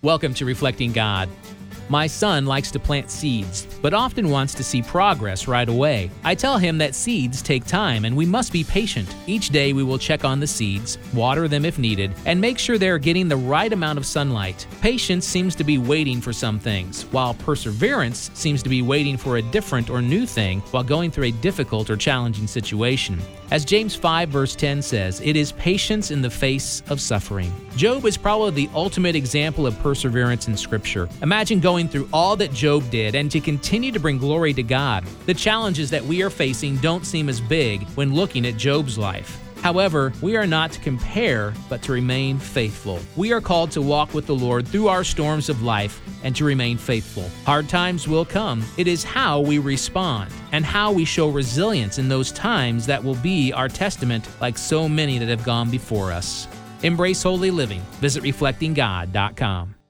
Welcome to Reflecting God. My son likes to plant seeds, but often wants to see progress right away. I tell him that seeds take time and we must be patient. Each day we will check on the seeds, water them if needed, and make sure they are getting the right amount of sunlight. Patience seems to be waiting for some things, while perseverance seems to be waiting for a different or new thing while going through a difficult or challenging situation. As James 5 verse 10 says, it is patience in the face of suffering. Job is probably the ultimate example of perseverance in Scripture. Imagine going through all that Job did and to continue to bring glory to God. The challenges that we are facing don't seem as big when looking at Job's life. However, we are not to compare, but to remain faithful. We are called to walk with the Lord through our storms of life and to remain faithful. Hard times will come. It is how we respond and how we show resilience in those times that will be our testament, like so many that have gone before us. Embrace holy living. Visit reflectinggod.com.